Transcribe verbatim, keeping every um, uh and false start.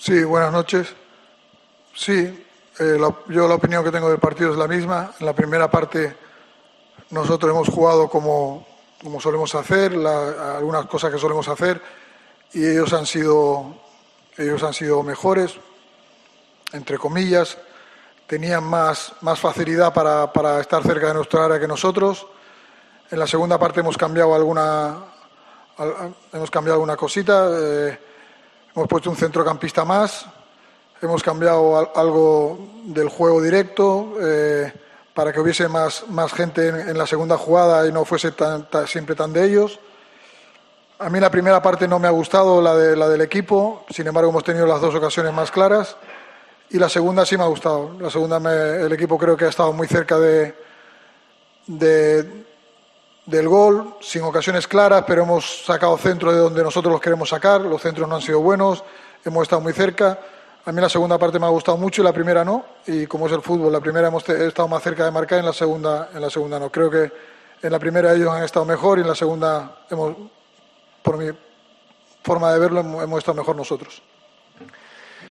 Sí, buenas noches. Sí, eh, la- yo la opinión que tengo del partido es la misma. En la primera parte nosotros hemos jugado como, como solemos hacer, la- algunas cosas que solemos hacer, y ellos han sido, ellos han sido mejores, entre comillas. Tenían más, más facilidad para, para estar cerca de nuestra área que nosotros. En la segunda parte hemos cambiado alguna, al- hemos cambiado alguna cosita. eh, hemos puesto un centrocampista más. Hemos cambiado al- algo del juego directo eh, para que hubiese más, más gente en, en la segunda jugada y no fuese tan, tan- siempre tan de ellos. A mí la primera parte no me ha gustado, la, de, la del equipo. Sin embargo, hemos tenido las dos ocasiones más claras. Y la segunda sí me ha gustado. La segunda, me- el equipo creo que ha estado muy cerca de, de- del gol, sin ocasiones claras, pero hemos sacado centros de donde nosotros los queremos sacar. Los centros no han sido buenos, hemos estado muy cerca. A mí la segunda parte me ha gustado mucho y la primera no. Y como es el fútbol, la primera hemos te- estado más cerca de marcar y en la segunda, en la segunda no. Creo que en la primera ellos han estado mejor y en la segunda hemos, por mi forma de verlo, hemos hemos estado mejor nosotros.